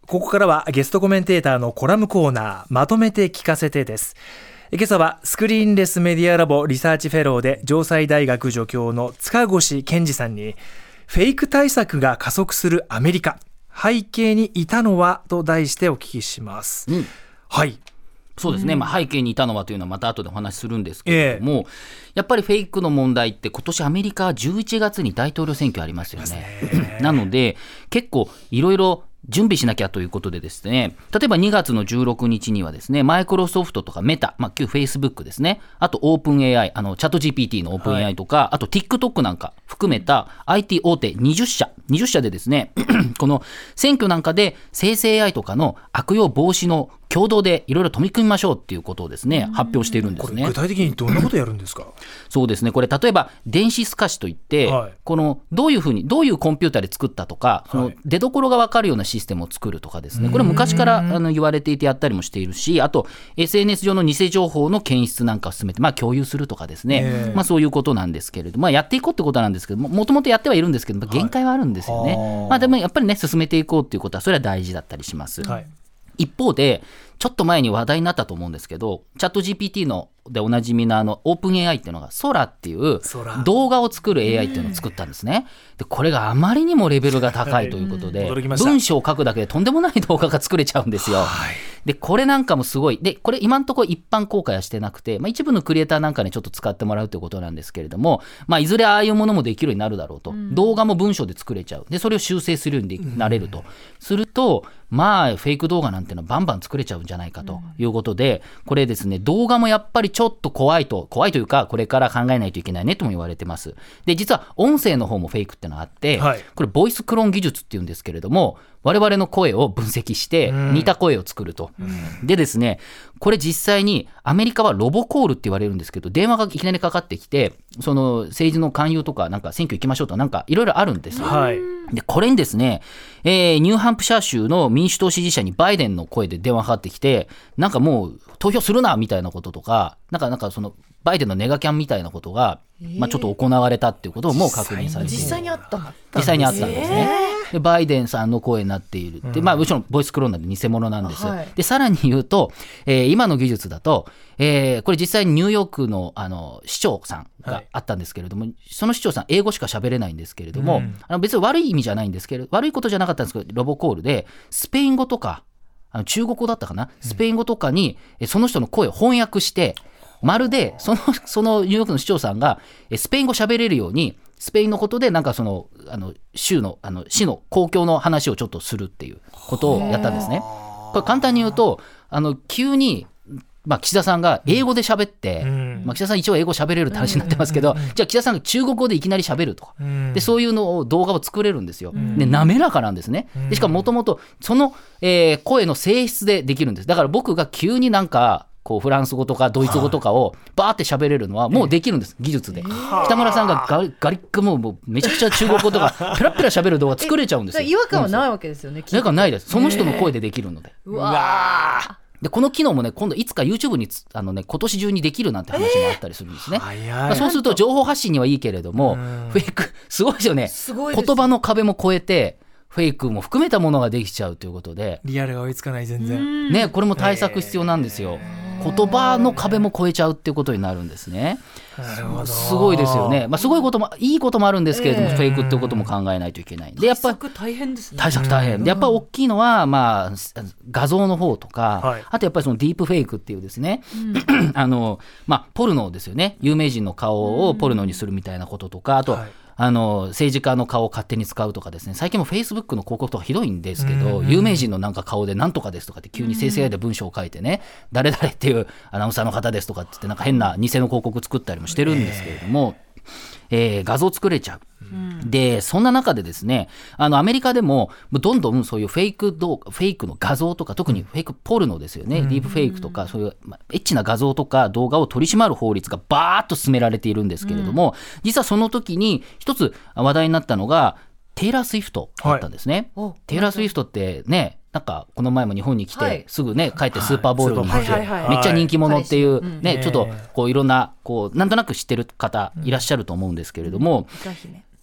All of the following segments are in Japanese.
ここからはゲストコメンテーターのコラムコーナー、まとめて聞かせてです。今朝はスクリーンレスメディアラボリサーチフェローで城西大学助教の塚越健二さんに、フェイク対策が加速するアメリカ、背景にいたのはと題してお聞きします。はい、 そうですね、背景にいたのはというのはまた後でお話しするんですけれども、やっぱりフェイクの問題って今年アメリカは11月に大統領選挙ありますよね。なので結構いろいろ準備しなきゃということでですね、例えば2月の16日にはですね、マイクロソフトとかメタ、旧フェイスブックですね、あとオープン AI、チャット GPT のオープン AI とか、あと TikTok なんか含めた IT 大手20社でですねこの選挙なんかで生成 AI とかの悪用防止の共同でいろいろ取り組みましょうっていうことをですね発表しているんですね。 これ具体的にどんなことやるんですか？ そうですね、これ例えば電子透かしといって、このどういうコンピューターで作ったとか、その出所が分かるようなシステムを作るとかですね、これ昔から言われていてやったりもしているし、あと SNS 上の偽情報の検出なんかを進めて、共有するとかですね、そういうことなんですけれども、やっていこうってことなんですけども、もともとやってはいるんですけど限界はあるんですよね。でもやっぱりね、進めていこうっていうことはそれは大事だったりします。一方でちょっと前に話題になったと思うんですけど、チャット GPT のでおなじみのオープン AI っていうのがソラっていう動画を作る AI っていうのを作ったんですね。でこれがあまりにもレベルが高いということで、文章を書くだけでとんでもない動画が作れちゃうんですよ。でこれなんかもすごいで、これ今のところ一般公開はしてなくて、一部のクリエイターなんかにちょっと使ってもらうということなんですけれども、いずれああいうものもできるようになるだろうと、動画も文章で作れちゃう。でそれを修正するようになれると、するとフェイク動画なんていうのはバンバン作れちゃうんじゃないかということで、これですね、動画もやっぱりちょっと怖いというか、これから考えないといけないねとも言われてます。で実は音声の方もフェイクってのがあって、これボイスクローン技術っていうんですけれども、我々の声を分析して似た声を作ると。でですね、これ実際にアメリカはロボコールって言われるんですけど、電話がいきなりかかってきて、その政治の勧誘とか、なんか選挙行きましょうとか、なんかいろいろあるんですよ。でこれにですね、ニューハンプシャー州の民主党支持者にバイデンの声で電話かかってきて、なんかもう投票するなみたいなこととか、なんかそのバイデンのネガキャンみたいなことが、ちょっと行われたっていうことも確認されている。 実際にあったんですね。でバイデンさんの声になっているって、もちろんボイスクローンなんで偽物なんです。でさらに言うと、今の技術だと、これ実際にニューヨークの、市長さんがあったんですけれども、その市長さん英語しか喋れないんですけれども、別に悪い意味じゃないんですけど、悪いことじゃなかったんですけど、ロボコールでスペイン語とか中国語だったかな、スペイン語とかにその人の声を翻訳して、まるでそのニューヨークの市長さんがスペイン語喋れるように、スペインのことでなんかその市の公共の話をちょっとするっていうことをやったんですね。これ簡単に言うと、急に岸田さんが英語で喋って、岸田さん一応英語喋れるって話になってますけど、じゃあ岸田さんが中国語でいきなり喋るとか、でそういうのを動画を作れるんですよ。で滑らかなんですね。でしかももともとその、声の性質でできるんです。だから僕が急になんかこうフランス語とかドイツ語とかをバーって喋れるのはもうできるんです、技術で。北村さんがガリックもうめちゃくちゃ中国語とかペラペラ喋る動画作れちゃうんですよ。 違和感はないわけですよね。 違和感ないです。その人の声でできるので。でこの機能もね、今度いつか YouTube に今年中にできるなんて話もあったりするんですね。そうすると情報発信にはいいけれども、フェイクすごいですよね。言葉の壁も越えてフェイクも含めたものができちゃうということで、 リアルが追いつかない。全然ね、これも対策必要なんですよ。言葉の壁も越えちゃうっていうことになるんですね。すごいですよね。すごいこともいいこともあるんですけれども、フェイクっていうことも考えないといけない。でやっぱり対策大変ですね。 対策大変で、やっぱり大きいのは、画像の方とか、あとやっぱりそのディープフェイクっていうですね、ポルノですよね。有名人の顔をポルノにするみたいなこととか、あと、政治家の顔を勝手に使うとかですね、最近もフェイスブックの広告とかひどいんですけど、有名人のなんか顔でなんとかですとかって急に生成 AI で文章を書いてね、誰々っていうアナウンサーの方ですとかって言ってなんか変な偽の広告作ったりもしてるんですけれども、画像作れちゃう。でそんな中でですね、アメリカでもどんどんそういうフェイクの画像とか、特にフェイクポルノですよね、ディープフェイクとかそういうエッチな画像とか動画を取り締まる法律がバーッと進められているんですけれども、実はその時に一つ話題になったのがテイラー・スウィフトだったんですね。テイラー・スウィフトってね、なんかこの前も日本に来て、すぐね帰ってスーパーボウルに行ってめっちゃ人気者っていうね、ちょっとこういろんなこうなんとなく知ってる方いらっしゃると思うんですけれども、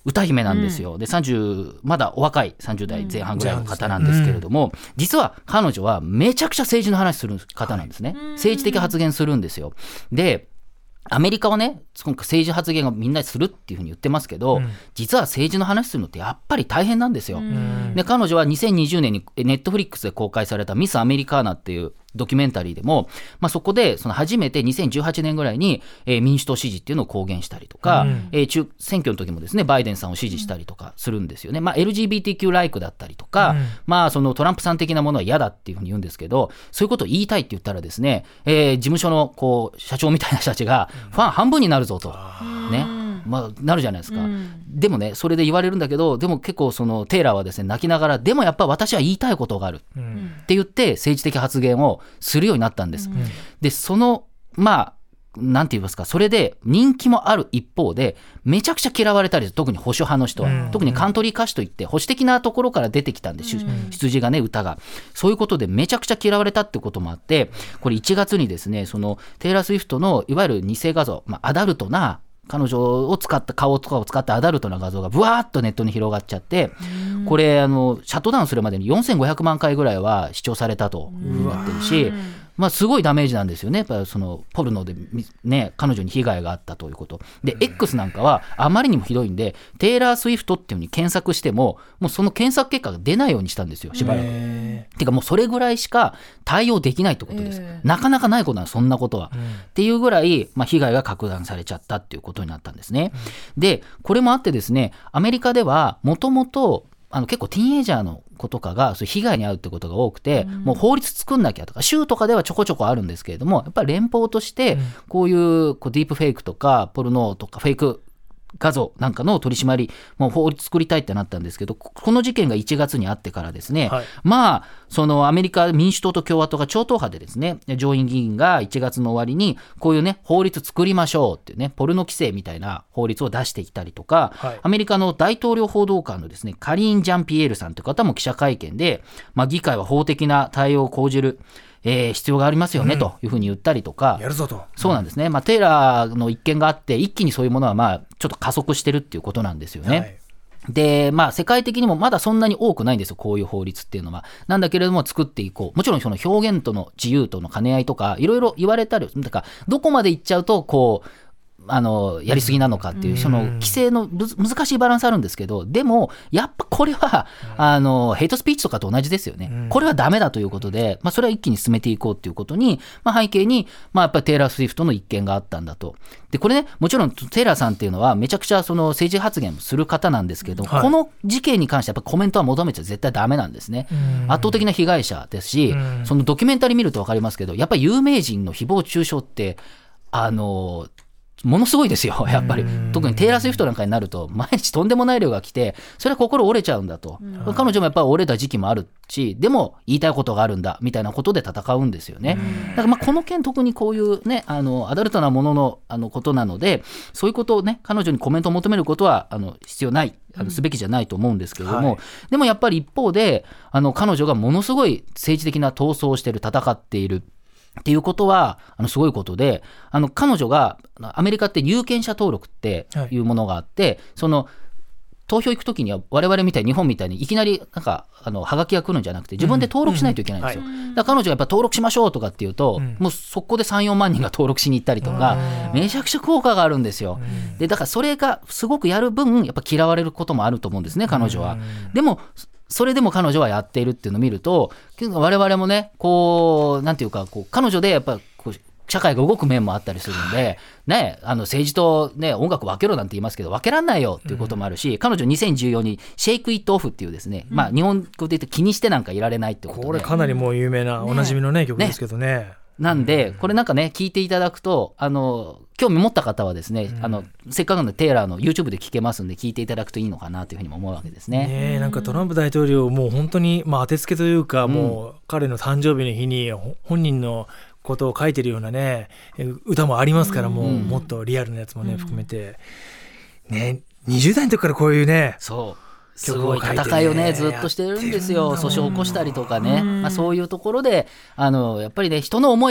歌姫なんですよ。で30まだお若い30代前半ぐらいの方なんですけれども、実は彼女はめちゃくちゃ政治の話する方なんですね。政治的発言するんですよ。でアメリカはね、今回政治発言をみんなするっていうふうに言ってますけど、実は政治の話するのってやっぱり大変なんですよ。で彼女は2020年にネットフリックスで公開されたミスアメリカーナっていうドキュメンタリーでも、そこでその初めて2018年ぐらいに、民主党支持っていうのを公言したりとか、選挙の時もですねバイデンさんを支持したりとかするんですよね。LGBTQ ライクだったりとか、そのトランプさん的なものは嫌だっていうふうに言うんですけど、そういうことを言いたいって言ったらですね、事務所のこう社長みたいな人たちがファン半分になるぞとね、なるじゃないですか。でもねそれで言われるんだけど、でも結構そのテイラーはですね泣きながら、でもやっぱ私は言いたいことがあるって言って政治的発言をするようになったんです。でそのなんて言いますか、それで人気もある一方でめちゃくちゃ嫌われたり、特に保守派の人は、特にカントリー歌手といって保守的なところから出てきたんで、出自がね歌がそういうことでめちゃくちゃ嫌われたってこともあって、これ1月にですねそのテイラー・スウィフトのいわゆる偽画像、アダルトな彼女を使った顔とかを使ったアダルトな画像がブワーッとネットに広がっちゃって、これシャットダウンするまでに4500万回ぐらいは視聴されたとなってるし、すごいダメージなんですよね。やっぱりそのポルノで、ね、彼女に被害があったということで、X なんかはあまりにもひどいんでテイラー・スウィフトっていう風に検索してももうその検索結果が出ないようにしたんですよ、しばらく。てかもうそれぐらいしか対応できないってことです。なかなかないことなんです、そんなことは。っていうぐらい、被害が拡大されちゃったっていうことになったんですね。でこれもあってですね、アメリカではもともと結構ティーンエイジャーの子とかがそういう被害に遭うってことが多くて、もう法律作んなきゃとか州とかではちょこちょこあるんですけれども、やっぱり連邦としてこういうディープフェイクとかポルノとかフェイク画像なんかの取り締まりもう法律作りたいってなったんですけど、この事件が1月にあってからですね、そのアメリカ民主党と共和党が超党派でですね、上院議員が1月の終わりにこういうね法律作りましょうっていうね、ポルノ規制みたいな法律を出していったりとか、アメリカの大統領報道官のですねカリーン・ジャンピエールさんという方も記者会見で、議会は法的な対応を講じる必要がありますよねというふうに言ったりとか、 やるぞと。 そうなんですね。テイラーの一件があって一気にそういうものはちょっと加速してるっていうことなんですよね。で世界的にもまだそんなに多くないんですよ、こういう法律っていうのは。なんだけれども作っていこう。もちろんその表現との自由との兼ね合いとかいろいろ言われたり、だからどこまでいっちゃうとこうやりすぎなのかっていうその規制の難しいバランスあるんですけど、でもやっぱこれはヘイトスピーチとかと同じですよね。これはダメだということで、それは一気に進めていこうということに、背景にやっぱりテイラー・スウィフトの一件があったんだと。でこれね、もちろんテイラーさんっていうのはめちゃくちゃその政治発言する方なんですけど、この事件に関してはやっぱコメントは求めちゃ絶対ダメなんですね。圧倒的な被害者ですし、そのドキュメンタリー見ると分かりますけど、やっぱり有名人の誹謗中傷ってものすごいですよ、やっぱり。特にテイラー・スウィフトなんかになると毎日とんでもない量が来て、それは心折れちゃうんだと。彼女もやっぱり折れた時期もあるし、でも言いたいことがあるんだみたいなことで戦うんですよね。だからこの件特にこういうねアダルトなもののことなので、そういうことをね彼女にコメントを求めることは必要ない、すべきじゃないと思うんですけれども、でもやっぱり一方で彼女がものすごい政治的な闘争をしている、戦っているっていうことはすごいことで、彼女がアメリカって有権者登録っていうものがあって、その投票行くときには我々みたいに日本みたいにいきなりなんかはがきが来るんじゃなくて、自分で登録しないといけないんですよ。だから彼女がやっぱ登録しましょうとかっていうと、もうそこで 3,4 万人が登録しに行ったりとか、めちゃくちゃ効果があるんですよ。でだからそれがすごくやる分やっぱ嫌われることもあると思うんですね、彼女は。でもそれでも彼女はやっているっていうのを見ると、我々もねこうなんていうか、彼女でやっぱ社会が動く面もあったりするんで、政治と、音楽分けろなんて言いますけど分けらんないよっていうこともあるし、彼女2014にシェイクイットオフっていうですね、日本語で言うと気にしてなんかいられないってことで、 これかなりもう有名なおなじみの曲ですけどね。 なんでこれなんかね聞いていただくと興味持った方はですね、せっかくのでテイラーの YouTube で聞けますんで聞いていただくといいのかなというふうにも思うわけですね。 なんかトランプ大統領もう本当に当てつけというか、もう彼の誕生日の日に本人のことを書いてるようなね歌もありますから、もっとリアルなやつもね含めてね、20代の時からこういうねすごい戦いをねずっとしてるんですよ。訴訟を起こしたりとかね、そういうところでやっぱりね人の思いは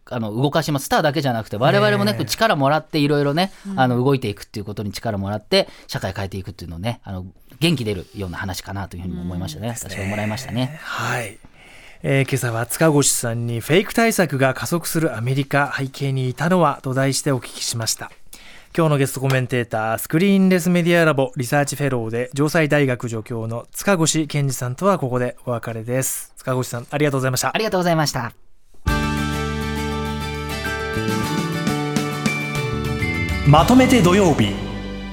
動かします。スターだけじゃなくて我々もね、力もらっていろいろね、動いていくっていうことに力もらって社会変えていくっていうのをね、元気出るような話かなというふうに思いましたね。私はもらいましたね。 はい。今朝は塚越さんにフェイク対策が加速するアメリカ、背景にいたのはと題してお聞きしました。今日のゲストコメンテーター、スクリーンレスメディアラボリサーチフェローで城西大学助教の塚越健二さんとはここでお別れです。塚越さん、ありがとうございました。 ありがとうございました。 まとめて土曜日。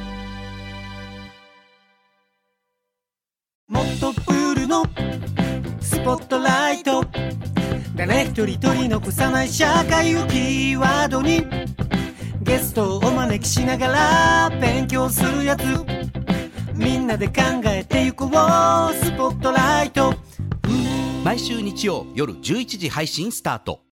もっとプールのスポットライト、誰一人取り残さない社会をキーワードにゲストをお招きしながら勉強するやつ、みんなで考えてゆこうスポットライト。 毎週日曜夜11時配信スタート。